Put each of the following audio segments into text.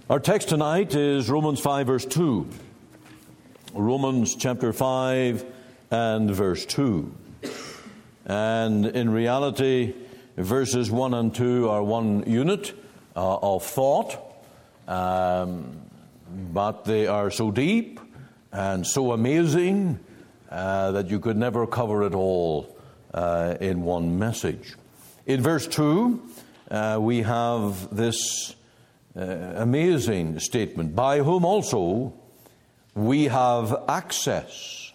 Our text tonight is Romans 5, verse 2. Romans chapter 5 and verse 2. And in reality, verses 1 and 2 are one unit of thought, but they are so deep and so amazing that you could never cover it all in one message. In verse 2, we have this amazing statement, by whom also we have access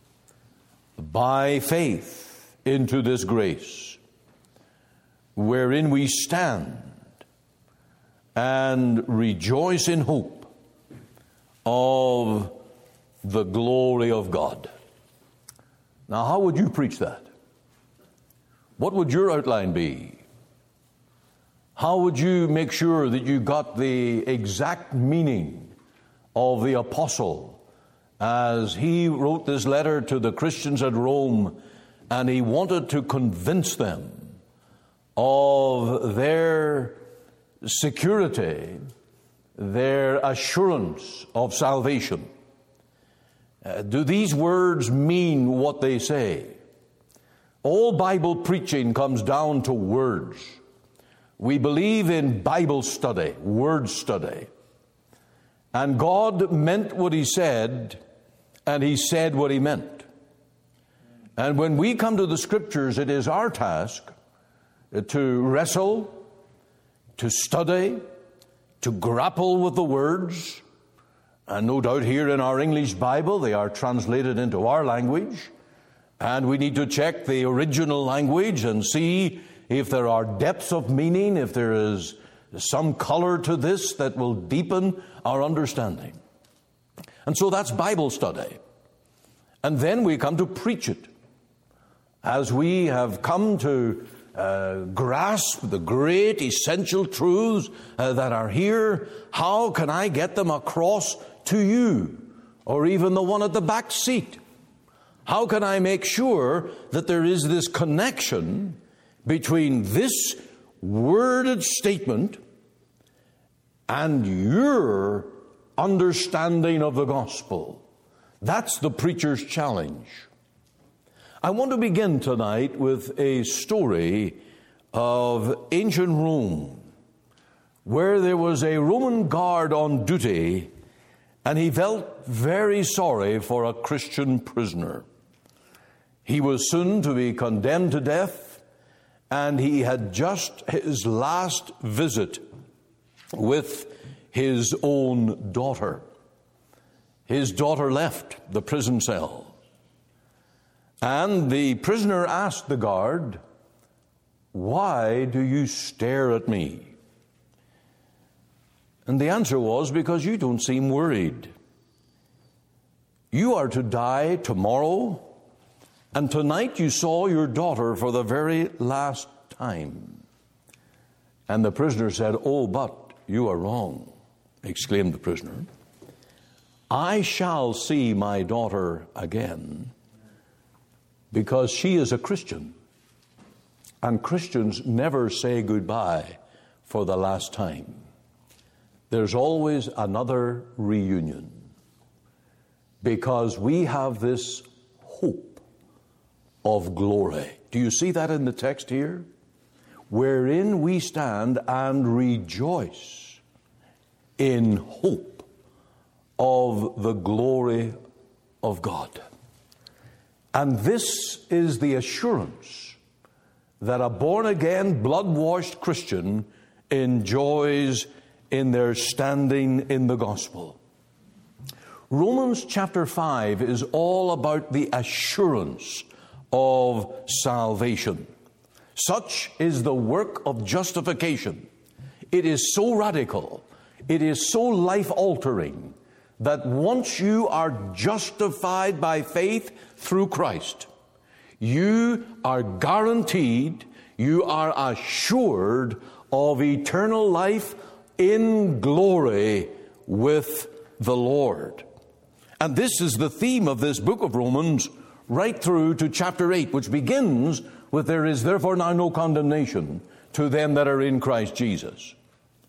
by faith into this grace, wherein we stand and rejoice in hope of the glory of God. Now, how would you preach that? What would your outline be? How would you make sure that you got the exact meaning of the apostle as he wrote this letter to the Christians at Rome, and he wanted to convince them of their security, their assurance of salvation? Do these words mean what they say? All Bible preaching comes down to words. We believe in Bible study, word study. And God meant what he said, and he said what he meant. And when we come to the Scriptures, it is our task to wrestle, to study, to grapple with the words. And no doubt here in our English Bible, they are translated into our language. And we need to check the original language and see if there are depths of meaning, if there is some color to this that will deepen our understanding. And so that's Bible study. And then we come to preach it. As we have come to grasp the great essential truths that are here, how can I get them across to you, or even the one at the back seat? How can I make sure that there is this connection between this worded statement and your understanding of the gospel? That's the preacher's challenge. I want to begin tonight with a story of ancient Rome, where there was a Roman guard on duty, and he felt very sorry for a Christian prisoner. He was soon to be condemned to death, and he had just his last visit with his own daughter. His daughter left the prison cell, and the prisoner asked the guard, "Why do you stare at me?" And the answer was, "Because you don't seem worried. You are to die tomorrow, and tonight you saw your daughter for the very last time." And the prisoner said, "Oh, but you are wrong," exclaimed the prisoner. "I shall see my daughter again, because she is a Christian, and Christians never say goodbye for the last time. There's always another reunion, because we have this hope of glory." Do you see that in the text here? Wherein we stand and rejoice in hope of the glory of God. And this is the assurance that a born-again, blood-washed Christian enjoys in their standing in the gospel. Romans chapter 5 is all about the assurance of salvation. Such is the work of justification. It is so radical, it is so life-altering, that once you are justified by faith through Christ, you are guaranteed, you are assured of eternal life in glory with the Lord. And this is the theme of this book of Romans right through to chapter 8, which begins with, "There is therefore now no condemnation to them that are in Christ Jesus."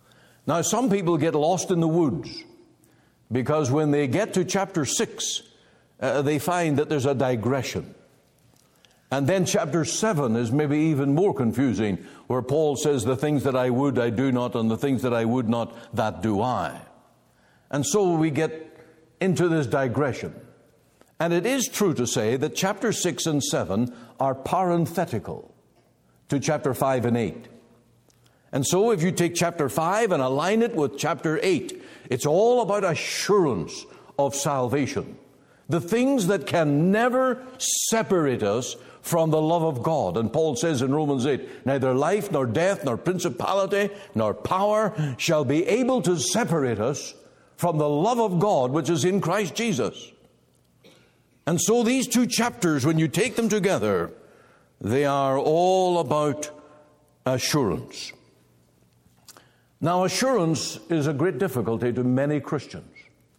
Now, some people get lost in the woods because when they get to chapter 6, they find that there's a digression. And then chapter 7 is maybe even more confusing, where Paul says, the things that I would, I do not, and the things that I would not, that do I. And so we get into this digression. And it is true to say that chapter 6 and 7 are parenthetical to chapter 5 and 8. And so if you take chapter 5 and align it with chapter 8, it's all about assurance of salvation. The things that can never separate us from the love of God. And Paul says in Romans 8, neither life, nor death, nor principality, nor power shall be able to separate us from the love of God which is in Christ Jesus. And so these two chapters, when you take them together, they are all about assurance. Now, assurance is a great difficulty to many Christians.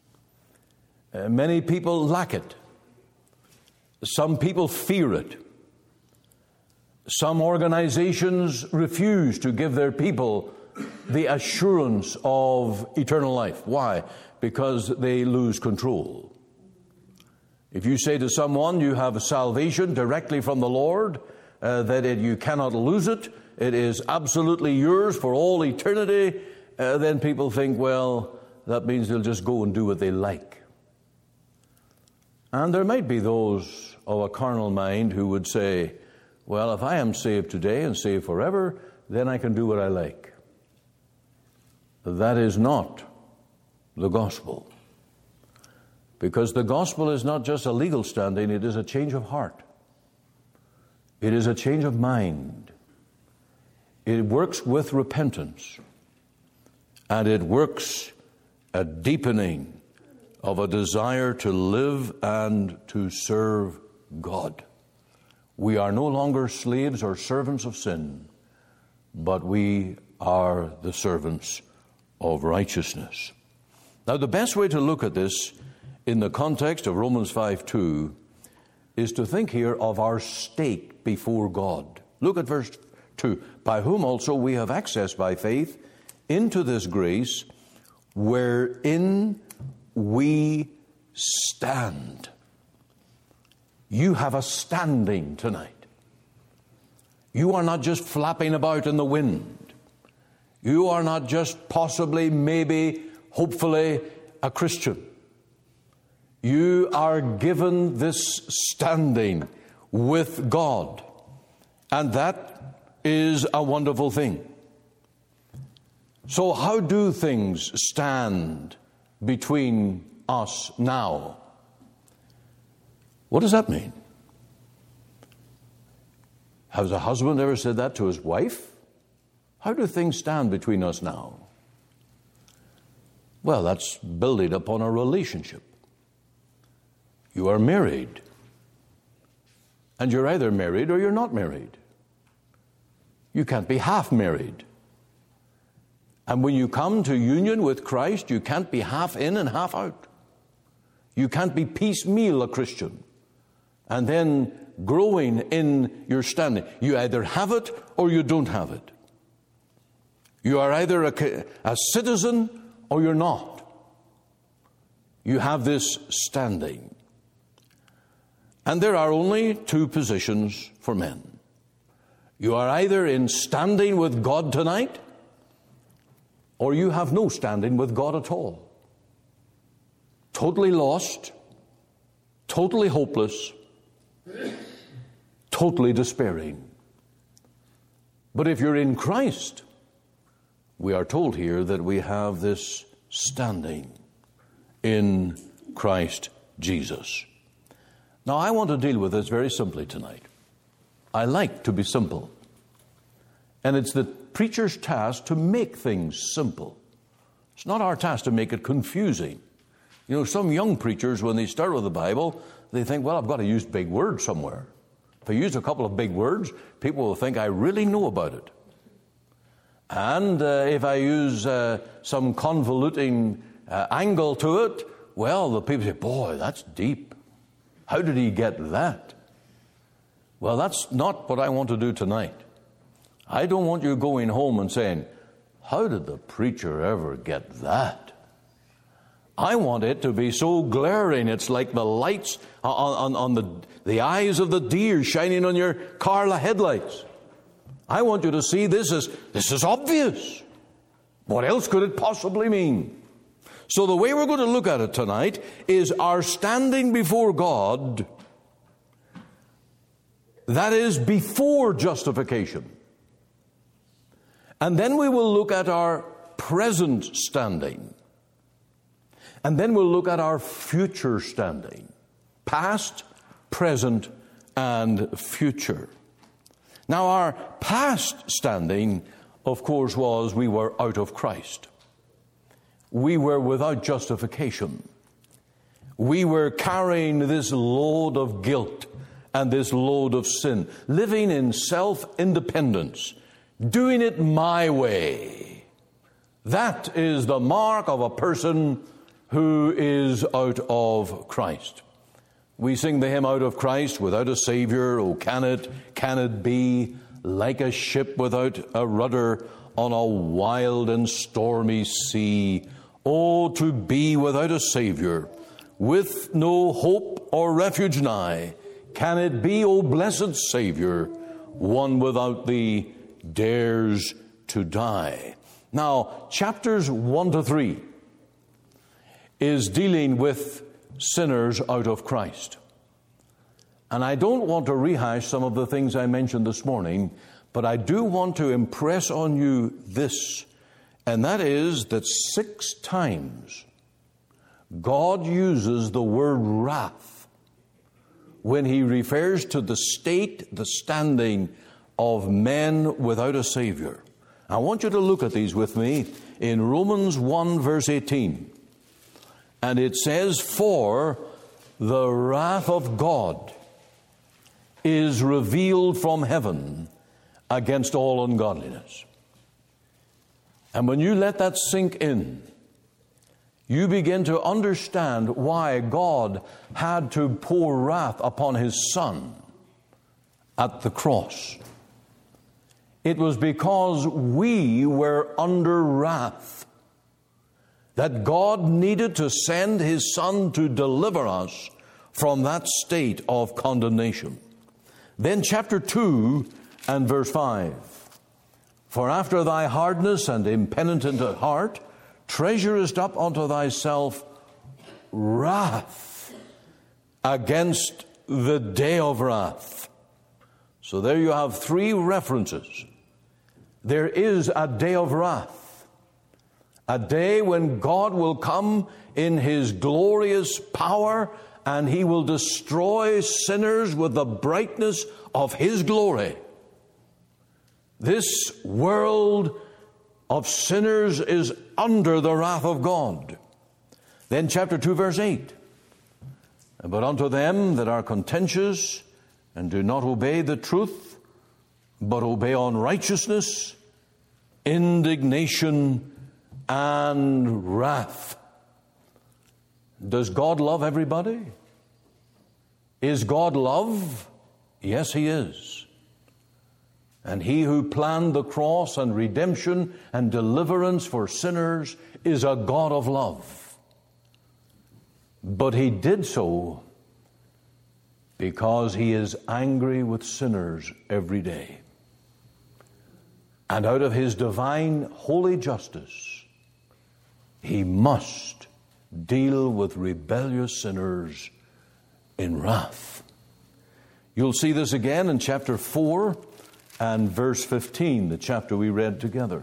Many people lack it. Some people fear it. Some organizations refuse to give their people the assurance of eternal life. Why? Because they lose control. If you say to someone you have salvation directly from the Lord, you cannot lose it, it is absolutely yours for all eternity, then people think, well, that means they'll just go and do what they like. And there might be those of a carnal mind who would say, well, if I am saved today and saved forever, then I can do what I like. That is not the gospel. Because the gospel is not just a legal standing, it is a change of heart. It is a change of mind. It works with repentance. And it works a deepening of a desire to live and to serve God. We are no longer slaves or servants of sin, but we are the servants of righteousness. Now, the best way to look at this in the context of Romans 5:2 is to think here of our state before God. Look at verse 2. By whom also we have access by faith into this grace wherein we stand. You have a standing tonight. You are not just flapping about in the wind. You are not just possibly, maybe, hopefully a Christian. You are given this standing with God. And that is a wonderful thing. So how do things stand between us now? What does that mean? Has a husband ever said that to his wife? How do things stand between us now? Well, that's building upon a relationship. You are married. And you're either married or you're not married. You can't be half married. And when you come to union with Christ, you can't be half in and half out. You can't be piecemeal a Christian and then growing in your standing. You either have it or you don't have it. You are either a citizen or you're not. You have this standing. And there are only two positions for men. You are either in standing with God tonight, or you have no standing with God at all. Totally lost, totally hopeless, totally despairing. But if you're in Christ, we are told here that we have this standing in Christ Jesus. Now, I want to deal with this very simply tonight. I like to be simple. And it's the preacher's task to make things simple. It's not our task to make it confusing. You know, some young preachers, when they start with the Bible, they think, well, I've got to use big words somewhere. If I use a couple of big words, people will think I really know about it. And if I use some convoluting angle to it, well, the people say, boy, that's deep. How did he get that? Well, that's not what I want to do tonight. I don't want you going home and saying, How did the preacher ever get that? I want it to be so glaring, it's like the lights on the eyes of the deer shining on your car headlights. I want you to see this is obvious. What else could it possibly mean? So the way we're going to look at it tonight is our standing before God, that is before justification. And then we will look at our present standing. And then we'll look at our future standing. Past, present, and future. Now, our past standing, of course, was we were out of Christ. We were without justification. We were carrying this load of guilt and this load of sin, living in self-independence, doing it my way. That is the mark of a person who is out of Christ. We sing the hymn, Out of Christ, without a Savior, oh can it be, like a ship without a rudder on a wild and stormy sea. Oh, to be without a Savior, with no hope or refuge nigh. Can it be, O blessed Savior, one without thee dares to die. Now, chapters 1 to 3 is dealing with sinners out of Christ. And I don't want to rehash some of the things I mentioned this morning, but I do want to impress on you this, and that is that 6 times God uses the word wrath when he refers to the state, the standing of men without a Savior. I want you to look at these with me in Romans 1 verse 18. And it says, for the wrath of God is revealed from heaven against all ungodliness. And when you let that sink in, you begin to understand why God had to pour wrath upon his Son at the cross. It was because we were under wrath that God needed to send his Son to deliver us from that state of condemnation. Then chapter 2 and verse 5. For after thy hardness and impenitent heart, treasurest up unto thyself wrath against the day of wrath. So there you have 3 references. There is a day of wrath. A day when God will come in his glorious power and he will destroy sinners with the brightness of his glory. This world of sinners is under the wrath of God. Then chapter 2 verse 8. But unto them that are contentious and do not obey the truth, but obey unrighteousness, indignation and wrath. Does God love everybody? Is God love? Yes, he is. And he who planned the cross and redemption and deliverance for sinners is a God of love. But he did so because he is angry with sinners every day. And out of his divine holy justice, he must deal with rebellious sinners in wrath. You'll see this again in chapter 4 and verse 15, the chapter we read together.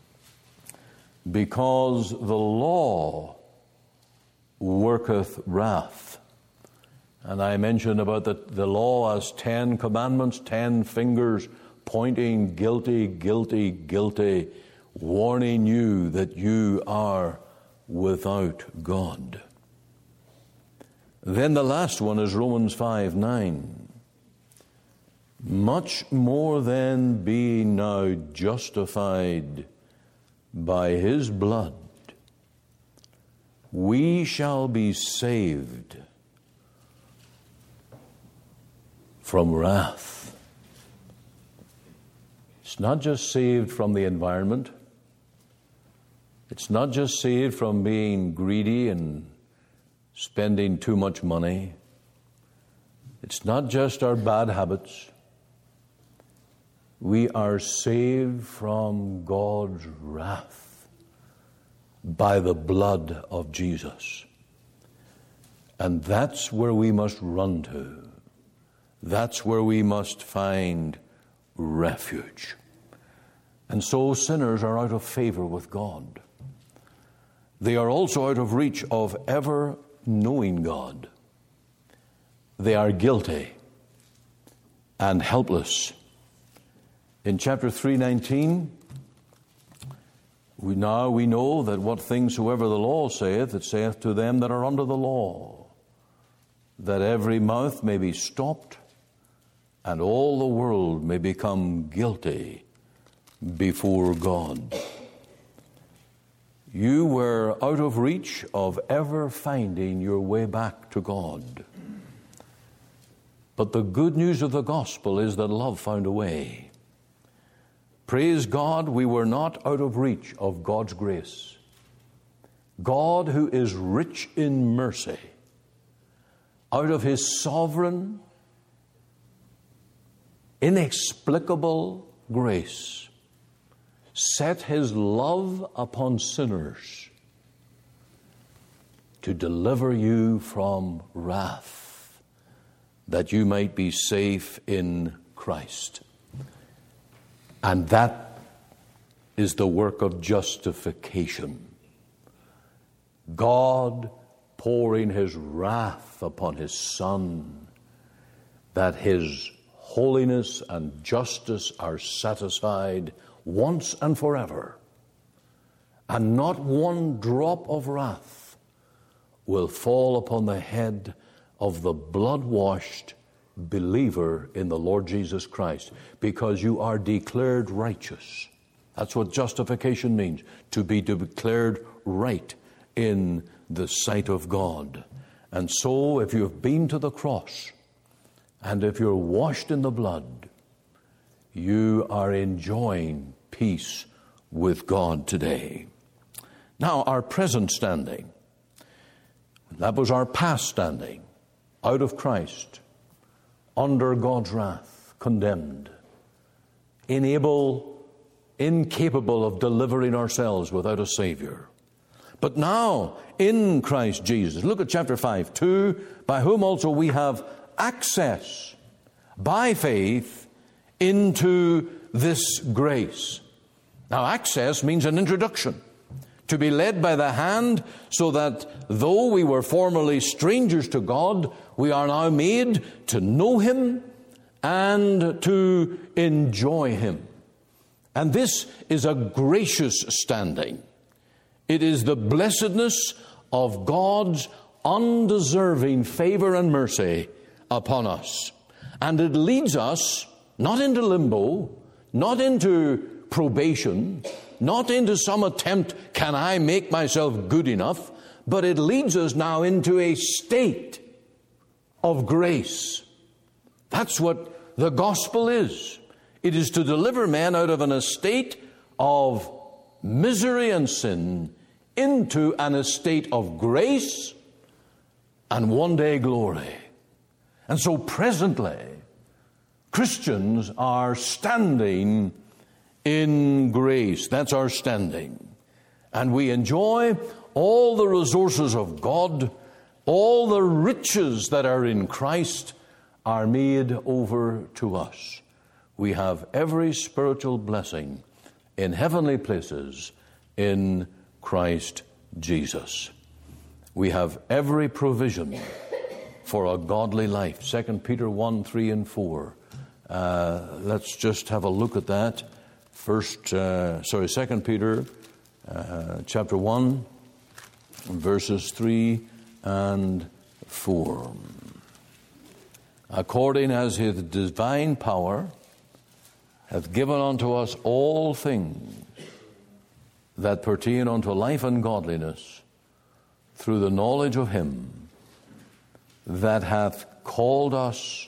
Because the law worketh wrath. And I mentioned about the law as 10 commandments, 10 fingers pointing guilty, guilty, guilty, warning you that you are without God. Then the last one is Romans 5:9. Much more than being now justified by his blood, we shall be saved from wrath. It's not just saved from the environment. It's not just saved from being greedy and spending too much money. It's not just our bad habits. We are saved from God's wrath by the blood of Jesus. And that's where we must run to. That's where we must find refuge. And so sinners are out of favor with God. They are also out of reach of ever knowing God. They are guilty and helpless. In chapter 3:19, we know that what things soever the law saith, it saith to them that are under the law, that every mouth may be stopped, and all the world may become guilty before God. You were out of reach of ever finding your way back to God. But the good news of the gospel is that love found a way. Praise God, we were not out of reach of God's grace. God, who is rich in mercy, out of his sovereign, inexplicable grace, set his love upon sinners to deliver you from wrath, that you might be safe in Christ. And that is the work of justification. God pouring his wrath upon his Son, that his holiness and justice are satisfied once and forever, and not one drop of wrath will fall upon the head of the blood-washed believer in the Lord Jesus Christ, because you are declared righteous. That's what justification means, to be declared right in the sight of God. And so if you have been to the cross, and if you're washed in the blood, you are enjoying peace with God today. Now, our present standing, that was our past standing, out of Christ, under God's wrath, condemned, incapable of delivering ourselves without a Savior. But now, in Christ Jesus, look at chapter 5:2, by whom also we have access by faith into this grace. Now, access means an introduction, to be led by the hand, so that though we were formerly strangers to God, we are now made to know him and to enjoy him. And this is a gracious standing. It is the blessedness of God's undeserving favor and mercy upon us. And it leads us not into limbo, not into probation, not into some attempt, can I make myself good enough, but it leads us now into a state of grace. That's what the gospel is. It is to deliver men out of an estate of misery and sin into an estate of grace and one day glory. And so presently, Christians are standing in grace. That's our standing. And we enjoy all the resources of God, all the riches that are in Christ are made over to us. We have every spiritual blessing in heavenly places in Christ Jesus. We have every provision for a godly life. 2 Peter 1:3 and 4. Let's just have a look at that. 2 Peter chapter 1, verses 3 and 4. According as his divine power hath given unto us all things that pertain unto life and godliness, through the knowledge of him that hath called us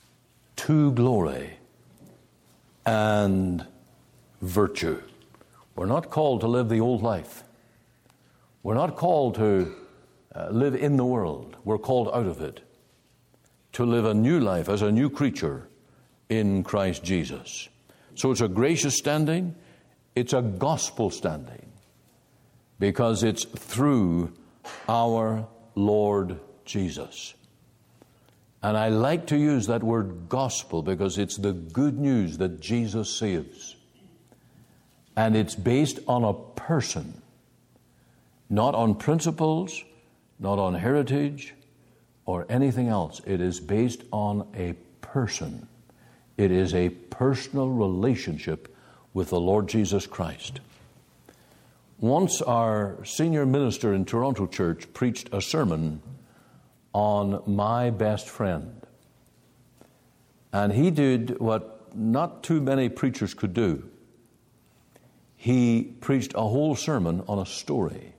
to glory and virtue. We're not called to live the old life. We're not called to live in the world. We're called out of it to live a new life as a new creature in Christ Jesus. So it's a gracious standing. It's a gospel standing because it's through our Lord Jesus. And I like to use that word gospel because it's the good news that Jesus saves. And it's based on a person, not on principles, not on heritage, or anything else. It is based on a person. It is a personal relationship with the Lord Jesus Christ. Once our senior minister in Toronto Church preached a sermon on my best friend. And he did what not too many preachers could do. He preached a whole sermon on a story.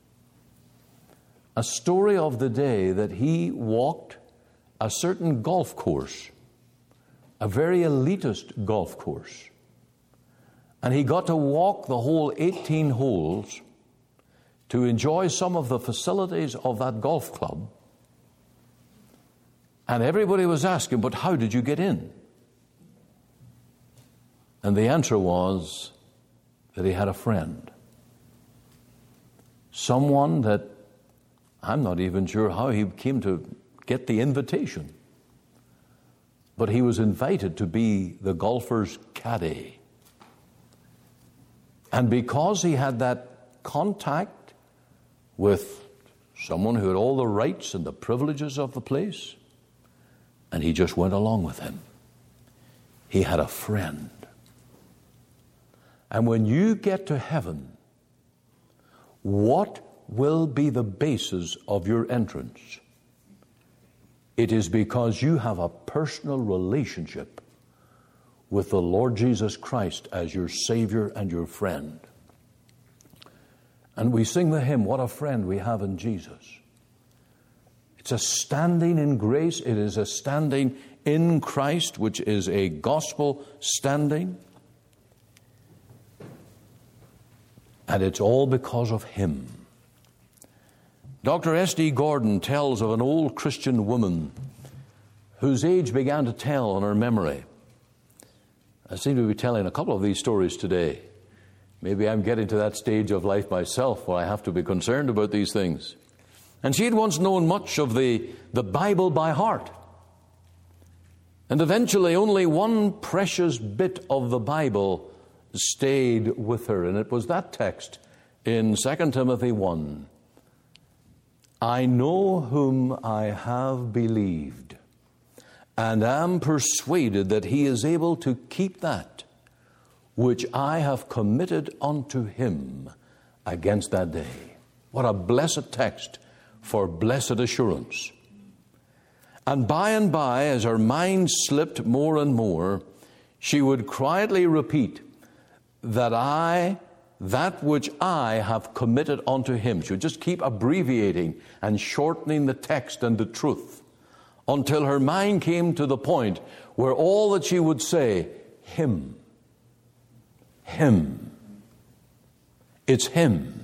A story of the day that he walked a certain golf course, a very elitist golf course. And he got to walk the whole 18 holes to enjoy some of the facilities of that golf club. And everybody was asking, but how did you get in? And the answer was that he had a friend. Someone that I'm not even sure how he came to get the invitation. But he was invited to be the golfer's caddy. And because he had that contact with someone who had all the rights and the privileges of the place, and he just went along with him, he had a friend. And when you get to heaven, what will be the basis of your entrance? It is because you have a personal relationship with the Lord Jesus Christ as your Savior and your friend. And we sing the hymn, "What a friend we have in Jesus." It's a standing in grace. It is a standing in Christ, which is a gospel standing. And it's all because of Him. Dr. S.D. Gordon tells of an old Christian woman whose age began to tell on her memory. I seem to be telling a couple of these stories today. Maybe I'm getting to that stage of life myself where I have to be concerned about these things. And she had once known much of the Bible by heart. And eventually only one precious bit of the Bible stayed with her. And it was that text in 2 Timothy 1. "I know whom I have believed, and am persuaded that He is able to keep that which I have committed unto Him against that day." What a blessed text for blessed assurance. And by, as her mind slipped more and more, she would quietly repeat that which I have committed unto Him. She would just keep abbreviating and shortening the text and the truth until her mind came to the point where all that she would say, Him. Him. It's Him.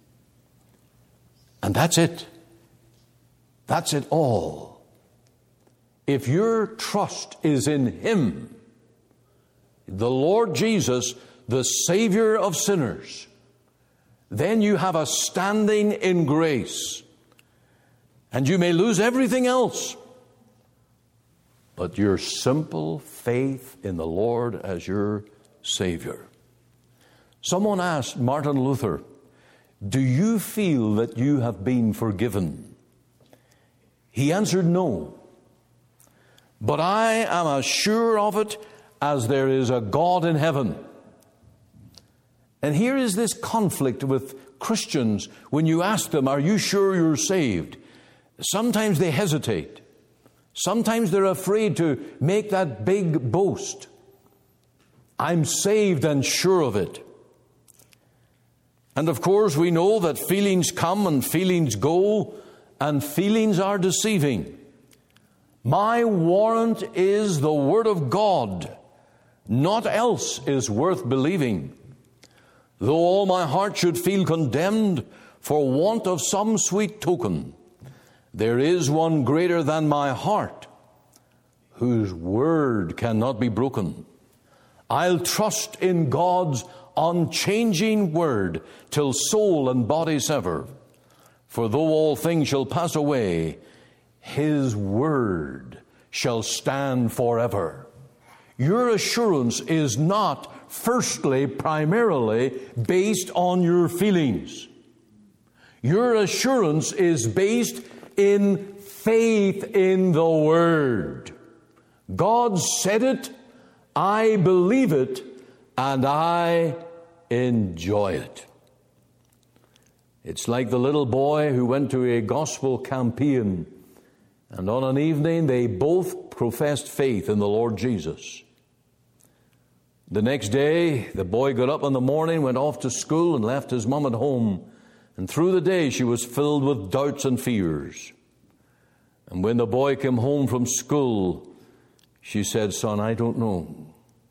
And that's it. That's it all. If your trust is in Him, the Lord Jesus, the Savior of sinners, then you have a standing in grace. And you may lose everything else, but your simple faith in the Lord as your Savior. Someone asked Martin Luther, "Do you feel that you have been forgiven?" He answered, "No. But I am as sure of it as there is a God in heaven." And here is this conflict with Christians when you ask them, "Are you sure you're saved?" Sometimes they hesitate. Sometimes they're afraid to make that big boast. "I'm saved and sure of it." And of course we know that feelings come and feelings go, and feelings are deceiving. My warrant is the Word of God. Naught else is worth believing. Though all my heart should feel condemned for want of some sweet token, there is one greater than my heart, whose word cannot be broken. I'll trust in God's unchanging word till soul and body sever. For though all things shall pass away, His word shall stand forever. Your assurance is not, firstly, primarily based on your feelings. Your assurance is based in faith in the word. God said it, I believe it, and I enjoy it. It's like the little boy who went to a gospel campaign, and on an evening they both professed faith in the Lord Jesus. The next day, the boy got up in the morning, went off to school, and left his mom at home. And through the day, she was filled with doubts and fears. And when the boy came home from school, she said, "Son, I don't know."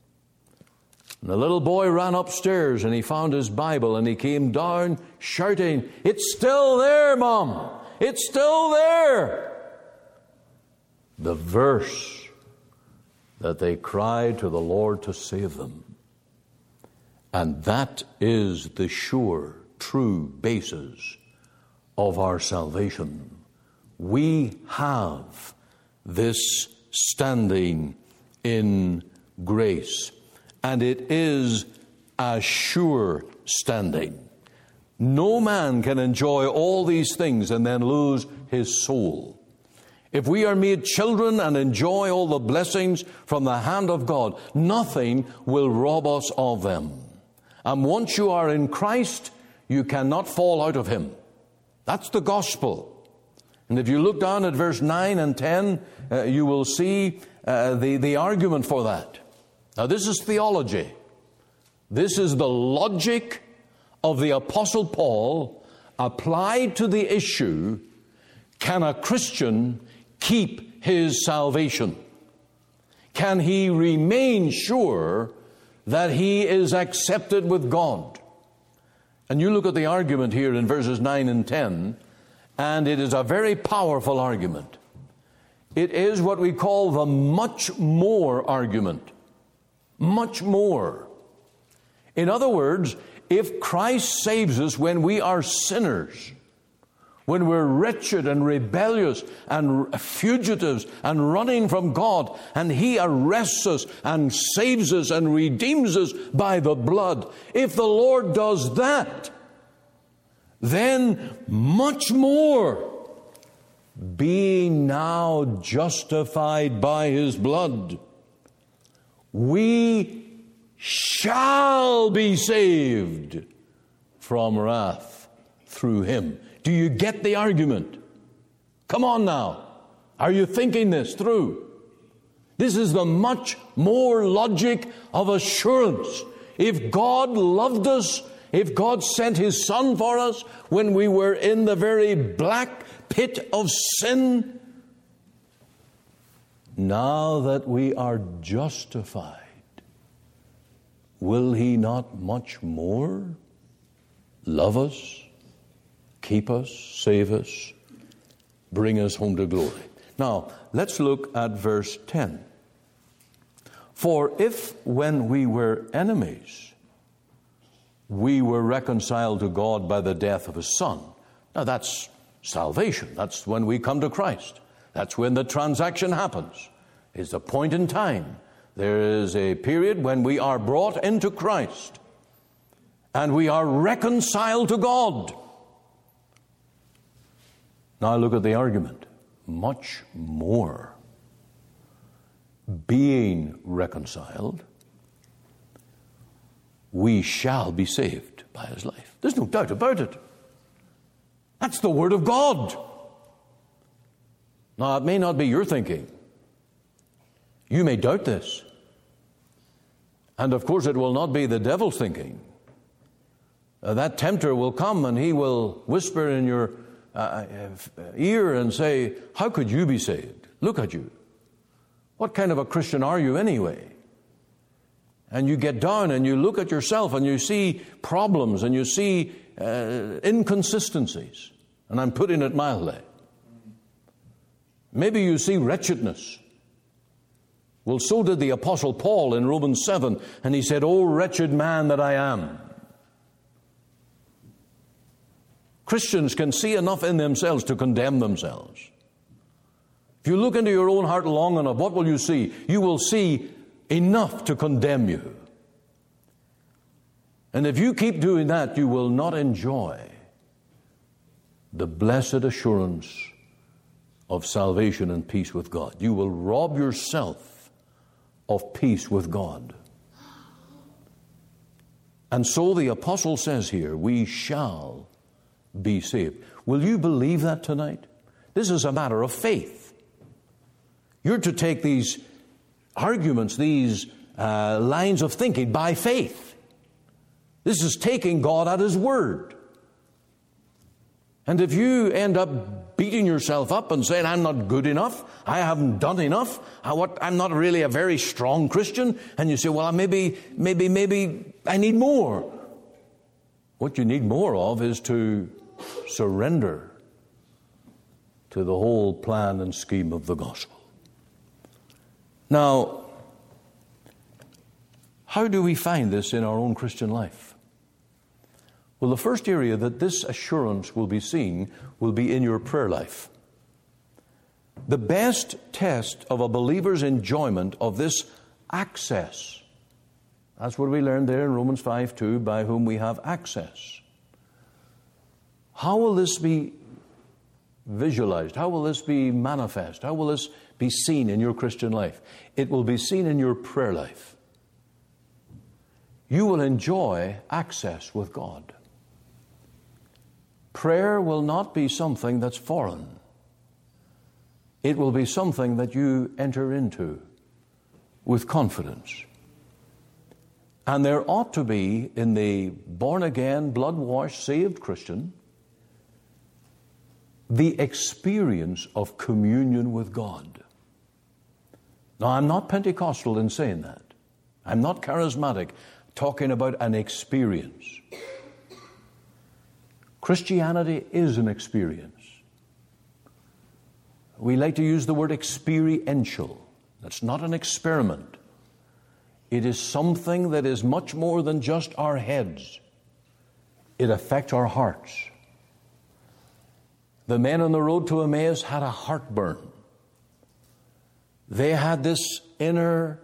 And the little boy ran upstairs and he found his Bible and he came down shouting, "It's still there, Mom! It's still there!" The verse that they cried to the Lord to save them. And that is the sure, true basis of our salvation. We have this standing in grace, and it is a sure standing. No man can enjoy all these things and then lose his soul. If we are made children and enjoy all the blessings from the hand of God, nothing will rob us of them. And once you are in Christ, you cannot fall out of Him. That's the gospel. And if you look down at verse 9 and 10, you will see the argument for that. Now, this is theology. This is the logic of the Apostle Paul applied to the issue, can a Christian keep his salvation? Can he remain sure that he is accepted with God? And you look at the argument here in verses 9 and 10, and it is a very powerful argument. It is what we call the much more argument. Much more. In other words, if Christ saves us when we are sinners, when we're wretched and rebellious and fugitives and running from God, and He arrests us and saves us and redeems us by the blood, if the Lord does that, then much more, being now justified by His blood, we shall be saved from wrath through Him. Do you get the argument? Come on now. Are you thinking this through? This is the much more logic of assurance. If God loved us, if God sent His Son for us when we were in the very black pit of sin, now that we are justified, will He not much more love us, keep us, save us, bring us home to glory? Now, let's look at verse 10. For if when we were enemies, we were reconciled to God by the death of His Son. Now that's salvation. That's when we come to Christ. That's when the transaction happens. It's a point in time. There is a period when we are brought into Christ and we are reconciled to God. Now look at the argument. Much more. Being reconciled, we shall be saved by His life. There's no doubt about it. That's the Word of God. Now, it may not be your thinking. You may doubt this. And of course, it will not be the devil's thinking. That tempter will come and he will whisper in your ear and say, "How could you be saved? Look at you. What kind of a Christian are you anyway?" and you get down and you look at yourself and you see problems and you see inconsistencies, and I'm putting it mildly. Maybe you see wretchedness. Well, so did the Apostle Paul in Romans 7, and he said, "O wretched man that I am." Christians can see enough in themselves to condemn themselves. If you look into your own heart long enough, what will you see? You will see enough to condemn you. And if you keep doing that, you will not enjoy the blessed assurance of salvation and peace with God. You will rob yourself of peace with God. And so the apostle says here, we shall be saved. Will you believe that tonight? This is a matter of faith. You're to take these arguments, these lines of thinking by faith. This is taking God at His word. And if you end up beating yourself up and saying, "I'm not good enough, I haven't done enough, I'm not really a very strong Christian," and you say, "Well, maybe I need more." What you need more of is to surrender to the whole plan and scheme of the gospel. Now, how do we find this in our own Christian life? Well, the first area that this assurance will be seen will be in your prayer life. The best test of a believer's enjoyment of this access, that's what we learned there in Romans 5:2, by whom we have access. How will this be visualized? How will this be manifest? How will this be seen in your Christian life? It will be seen in your prayer life. You will enjoy access with God. Prayer will not be something that's foreign. It will be something that you enter into with confidence. And there ought to be, in the born-again, blood-washed, saved Christian, the experience of communion with God. Now, I'm not Pentecostal in saying that. I'm not charismatic, talking about an experience. Christianity is an experience. We like to use the word experiential. That's not an experiment. It is something that is much more than just our heads. It affects our hearts. The men on the road to Emmaus had a heartburn. They had this inner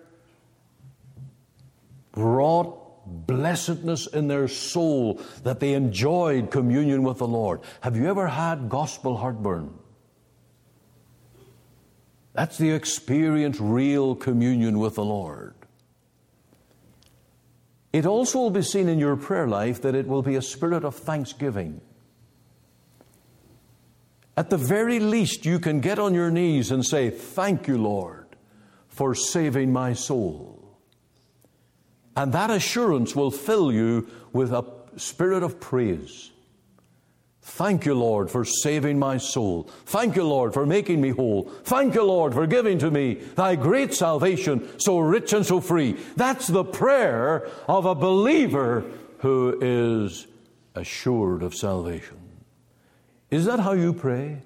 wrought blessedness in their soul that they enjoyed communion with the Lord. Have you ever had gospel heartburn? That's the experience, real communion with the Lord. It also will be seen in your prayer life that it will be a spirit of thanksgiving. At the very least, you can get on your knees and say, "Thank you, Lord, for saving my soul." And that assurance will fill you with a spirit of praise. Thank you, Lord, for saving my soul. Thank you, Lord, for making me whole. Thank you, Lord, for giving to me thy great salvation, so rich and so free. That's the prayer of a believer who is assured of salvation. Is that how you pray?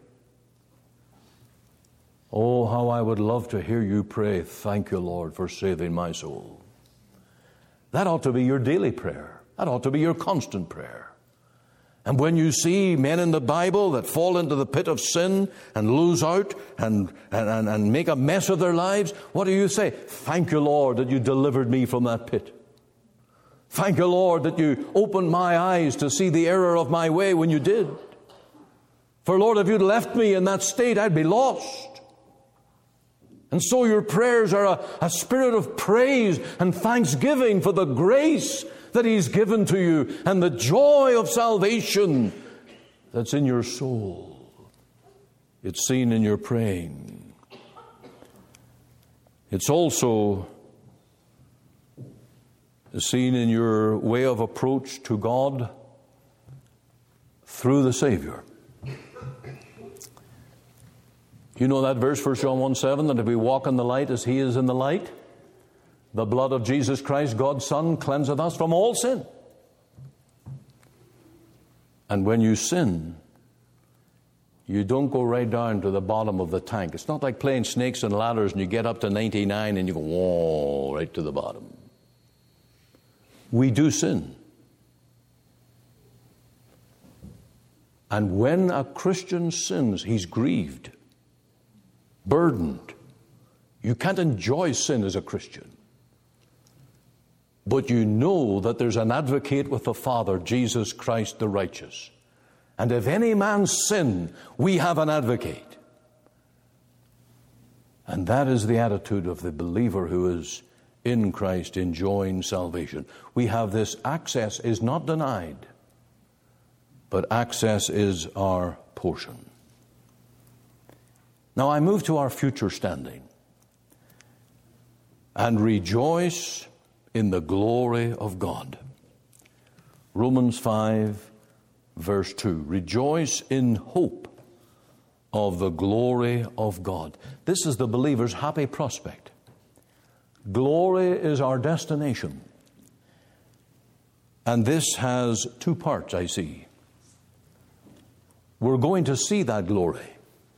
Oh, how I would love to hear you pray, "Thank you, Lord, for saving my soul." That ought to be your daily prayer. That ought to be your constant prayer. And when you see men in the Bible that fall into the pit of sin and lose out and make a mess of their lives, what do you say? "Thank you, Lord, that you delivered me from that pit. Thank you, Lord, that you opened my eyes to see the error of my way when you did. For, Lord, if you'd left me in that state, I'd be lost." And so your prayers are a spirit of praise and thanksgiving for the grace that He's given to you and the joy of salvation that's in your soul. It's seen in your praying. It's also seen in your way of approach to God through the Savior. You know that verse, 1 John 1:7, that if we walk in the light as He is in the light, The blood of Jesus Christ, God's Son, cleanseth us from all sin. And when you sin, you don't go right down to the bottom of the tank. It's not like playing snakes and ladders and you get up to 99 and you go, whoa, right to the bottom. We do sin. And when a Christian sins, he's grieved, burdened. You can't enjoy sin as a Christian. But you know that there's an advocate with the Father, Jesus Christ the righteous. And if any man sin, we have an advocate. And that is the attitude of the believer who is in Christ enjoying salvation. We have this access is not denied, but access is our portion. Now I move to our future standing. And rejoice in the glory of God. Romans 5, verse 2. Rejoice in hope of the glory of God. This is the believer's happy prospect. Glory is our destination. And this has two parts, I see. We're going to see that glory.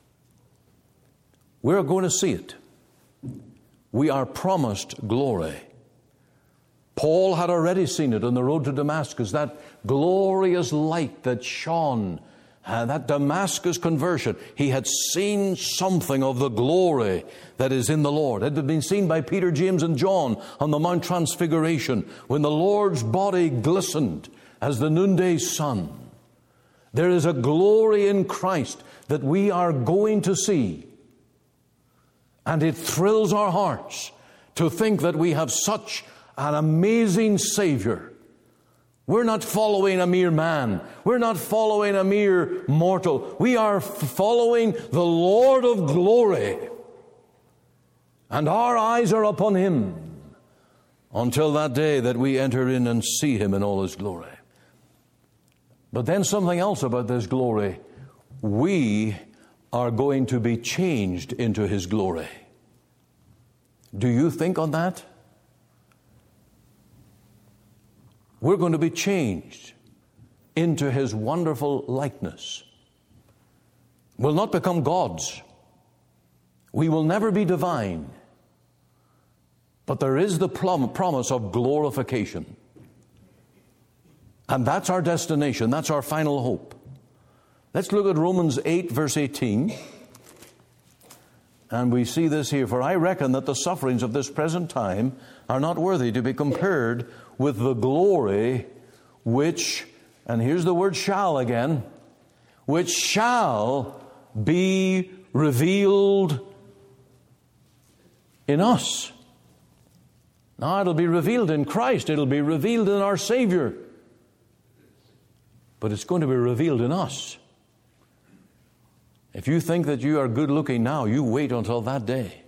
We're going to see it. We are promised glory. Paul had already seen it on the road to Damascus, that glorious light that shone, that Damascus conversion. He had seen something of the glory that is in the Lord. It had been seen by Peter, James, and John on the Mount Transfiguration when the Lord's body glistened as the noonday sun. There is a glory in Christ that we are going to see. And it thrills our hearts to think that we have such an amazing Savior. We're not following a mere man. We're not following a mere mortal. We are following the Lord of glory. And our eyes are upon Him until that day that we enter in and see Him in all His glory. But then something else about this glory. We are going to be changed into His glory. Do you think on that? We're going to be changed into His wonderful likeness. We'll not become gods. We will never be divine. But there is the promise of glorification. And that's our destination. That's our final hope. Let's look at Romans 8, verse 18. And we see this here. For I reckon that the sufferings of this present time are not worthy to be compared with the glory which, and here's the word shall again, which shall be revealed in us. Now it'll be revealed in Christ. It'll be revealed in our Savior. But it's going to be revealed in us. If you think that you are good looking now, you wait until that day.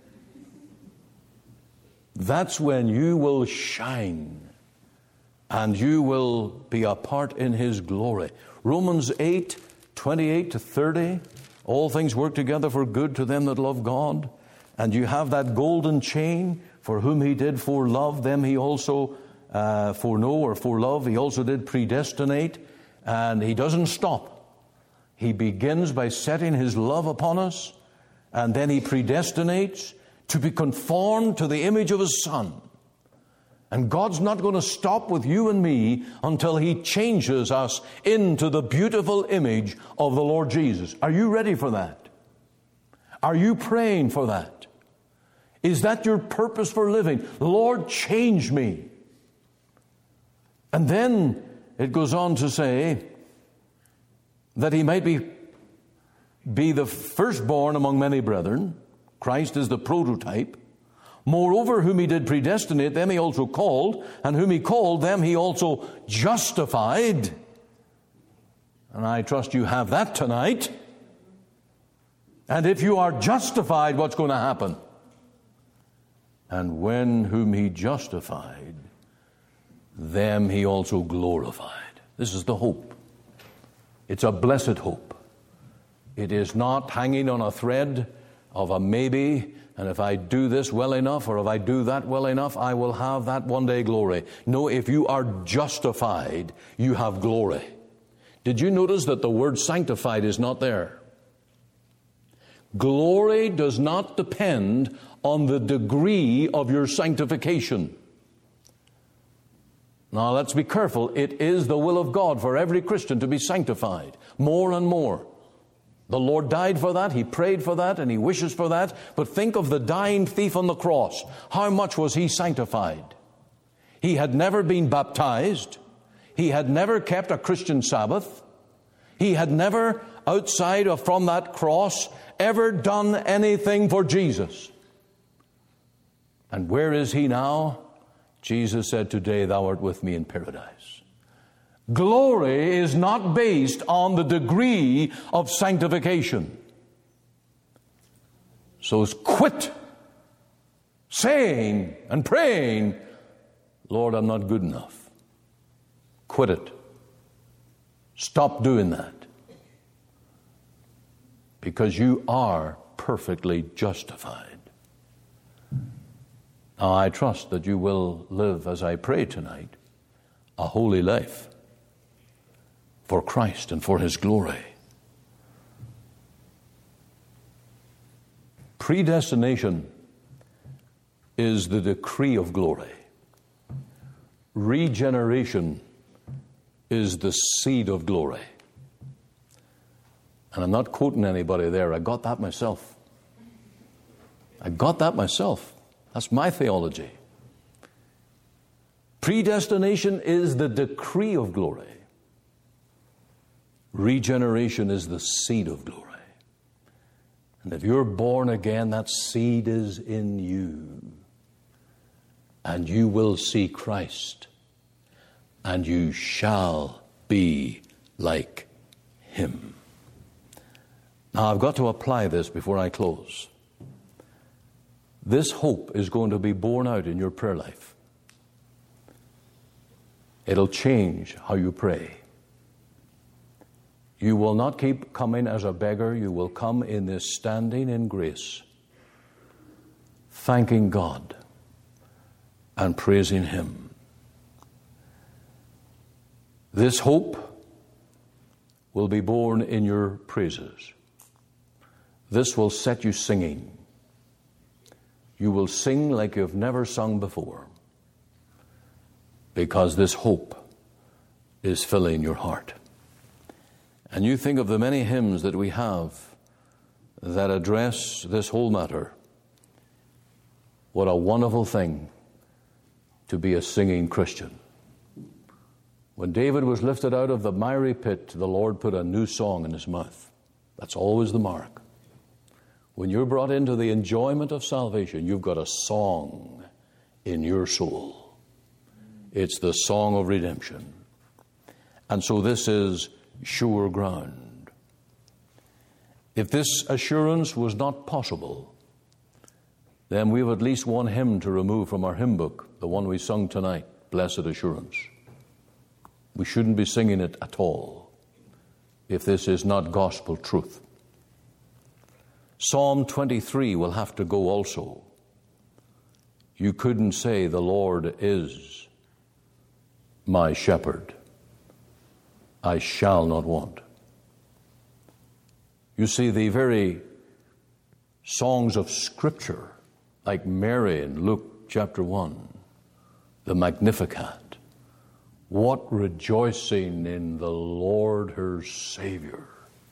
That's when you will shine and you will be a part in His glory. Romans 8, 28 to 30, all things work together for good to them that love God. And you have that golden chain, for whom He did foreknow, them He also foreknow, He also did predestinate. And He doesn't stop. He begins by setting His love upon us, and then He predestinates to be conformed to the image of His Son. And God's not going to stop with you and me until He changes us into the beautiful image of the Lord Jesus. Are you ready for that? Are you praying for that? Is that your purpose for living? Lord, change me. And then it goes on to say that He might be the firstborn among many brethren. Christ is the prototype. Moreover, whom He did predestinate, them He also called, and whom He called, them He also justified. And I trust you have that tonight. And if you are justified, what's going to happen? And when whom He justified, them He also glorified. This is the hope. It's a blessed hope. It is not hanging on a thread of a maybe, and if I do this well enough, or if I do that well enough, I will have that one day glory. No, if you are justified, you have glory. Did you notice that the word sanctified is not there? Glory does not depend on the degree of your sanctification. Now let's be careful. It is the will of God for every Christian to be sanctified more and more. The Lord died for that, He prayed for that, and He wishes for that. But think of the dying thief on the cross. How much was he sanctified? He had never been baptized. He had never kept a Christian Sabbath. He had never, outside or from that cross, ever done anything for Jesus. And where is he now? Jesus said, "Today thou art with me in paradise." Glory is not based on the degree of sanctification. So quit saying and praying, "Lord, I'm not good enough." Quit it. Stop doing that. Because you are perfectly justified. Now, I trust that you will live, as I pray tonight, a holy life for Christ and for His glory. Predestination is the decree of glory. Regeneration is the seed of glory. And I'm not quoting anybody there. I got that myself. That's my theology. Predestination is the decree of glory. Regeneration is the seed of glory. And if you're born again, that seed is in you. And you will see Christ. And you shall be like Him. Now, I've got to apply this before I close. This hope is going to be borne out in your prayer life. It'll change how you pray. You will not keep coming as a beggar. You will come in this standing in grace, thanking God and praising Him. This hope will be born in your praises. This will set you singing. You will sing like you've never sung before, because this hope is filling your heart. And you think of the many hymns that we have that address this whole matter. What a wonderful thing to be a singing Christian. When David was lifted out of the miry pit, the Lord put a new song in his mouth. That's always the mark. When you're brought into the enjoyment of salvation, you've got a song in your soul. It's the song of redemption. And so this is sure ground. If this assurance was not possible, then we have at least one hymn to remove from our hymn book, the one we sung tonight, Blessed Assurance. We shouldn't be singing it at all if this is not gospel truth. Psalm 23 will have to go also. You couldn't say, "The Lord is my shepherd. I shall not want." You see, the very songs of Scripture, like Mary in Luke chapter 1, the Magnificat, what rejoicing in the Lord her Savior.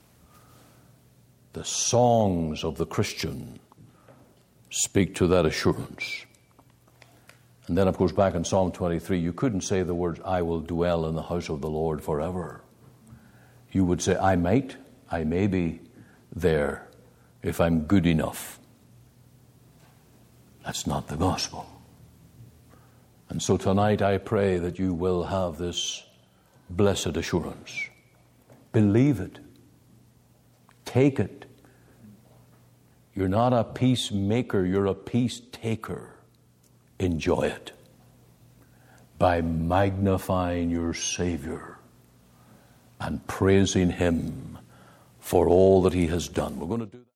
The songs of the Christian speak to that assurance. And then, of course, back in Psalm 23, you couldn't say the words, "I will dwell in the house of the Lord forever." You would say, I may be there if I'm good enough. That's not the gospel. And so tonight I pray that you will have this blessed assurance. Believe it. Take it. You're not a peacemaker, you're a peace taker. Enjoy it by magnifying your Savior and praising Him for all that He has done. We're going to do that.